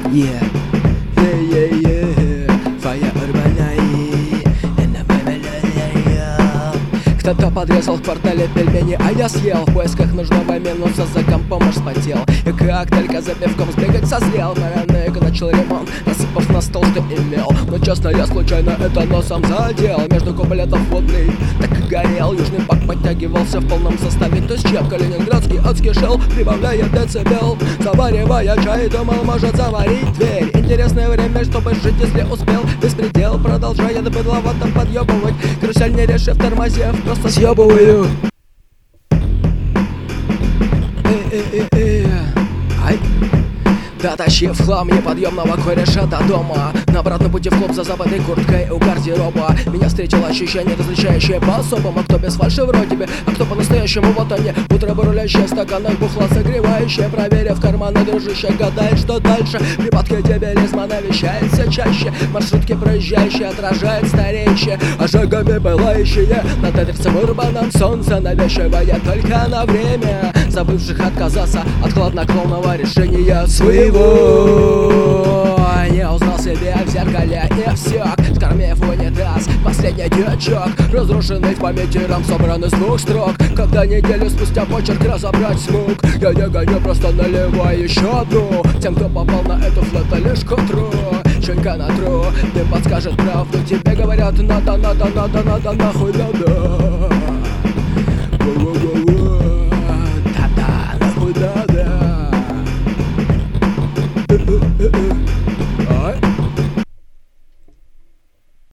Yeah, yeah, yeah, yeah. Твоя урбана и на кто-то подрезал в квартале пельмени, а я съел. В поисках нужного минуса за компом аж спотел. И как только за пивком сбегать созрел, параноик начал ремонт, насыпав на стол, что имел. Но честно, я случайно это носом задел. Между куплетов водный так и горел. Южный пак подтягивался в полном составе. То есть чем калининградский адский шел, прибавляя децибел. Заваривая чай, думал, может заварить дверь. Интересное время, чтобы жить, если успел. Беспредел, продолжая до быдловато подъебывать. Карусель не решив, тормозев, просто съебываю. Ай. Дотащив хлам неподъемного кореша до дома, на обратном пути в клуб за забытой курткой у гардероба меня встретило ощущение, различающее по-особому. Кто без фальши вроде бы, а кто по-настоящему. Вот они, утро бурулящее в стаканах, бухла согревающее. Проверив карманы, дружище, гадай, что дальше. Припадки дебилизма навещается чаще. Маршрутки проезжающие отражает стареющие ожогами пылающие. На тетрице в урбаном солнце, навешивая только на время забывших отказаться от хладнокровного решения своего. Не узнал себя в зеркале и всяк, скормив в унитаз последний дьячок, разрушенный в памяти рам, собранный с двух строк. Когда неделю спустя почерк разобрать смог, я не гоню, просто наливаю еще одну. Тем, кто попал на эту флоту, лишь к утру чуйка на тру, ты подскажет правду. Тебе говорят надо, нахуй надо.